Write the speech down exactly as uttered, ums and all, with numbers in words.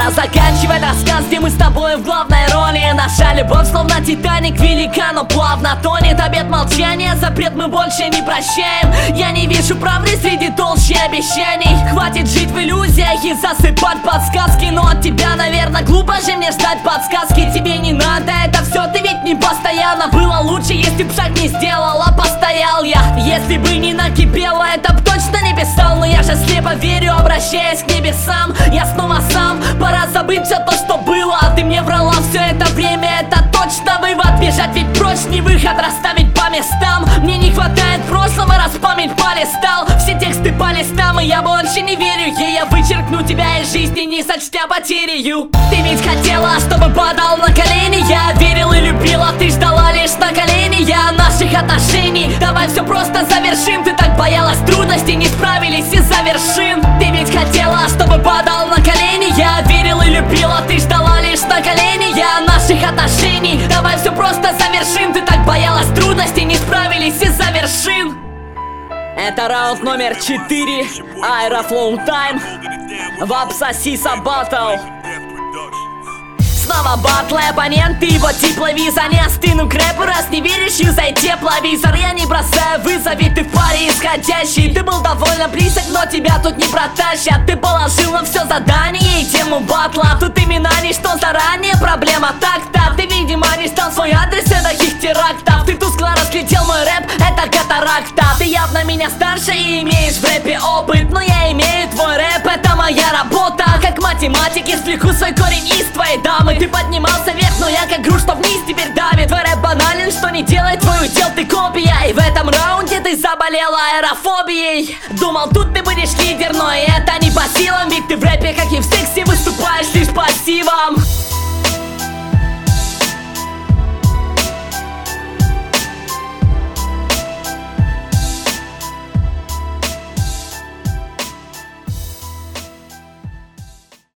Пора заканчивать рассказ, где мы с тобой в главной роли. Наша любовь словно Титаник, велика, но плавно тонет. Обет молчания, запрет мы больше не прощаем. Я не вижу правды среди толщи обещаний. Хватит жить в иллюзиях и засыпать подсказки. Но от тебя, наверное, глупо же мне ждать подсказки. Тебе не надо, это все ты ведь не постоянно. Было лучше, если б шаг не сделала, постоял я. Если бы не накипело, это б точно не писал. Но я же слепо верю, обращаясь к небесам. Я снова сам, пора забыть все то, что было. А ты мне врала все это время, это точно вывод. Бежать ведь прочь не выход, расставить по местам. Мне не хватает прошлого, раз память полистал. Все тексты по листам, и я больше не верю ей. Я вычеркну тебя из жизни, не сочтя потерю. Ты ведь хотела, чтобы падал на колени. Я верил и любила, ты ждала лишь наколения наших отношений. Давай все просто завершим. Ты так боялась трудностей, не справились из-за вершин. Ты ведь хотела, чтобы падал на колени. Я верил и любила, ты ждала лишь наколения наших отношений. Давай все просто завершим. Ты так боялась трудностей, не справились из-за вершин. Это раунд номер четыре, Аэрофлоу Тайм, Вапсасиса Баттл. Снова батлы, оппоненты, вот тепловизор. Не остыну к рэпу, раз не веришь, юзай тепловизор. Я не бросаю вызов, ведь ты в паре исходящий. Ты был довольно близок, но тебя тут не протащат. Ты положил на все задание и тему батла. Тут имена ничто заранее, проблема так-то. Ты, видимо, не стал свой адрес таких терактов. Ты тускло разглядел мой рэп, это катаракта. Ты явно меня старше и имеешь в рэпе опыт. Но я имею твой рэп, это моя работа. Как математик извлеку свой корень из твоей дамы. Ты поднимался вверх, но я как груз, что вниз теперь давит. Твой рэп банален, что не делает твой удел, ты копия. И в этом раунде ты заболела аэрофобией. Думал, тут ты будешь лидер, но и это не по силам. Ведь ты в рэпе, как и в сексе, выступаешь лишь пассивом.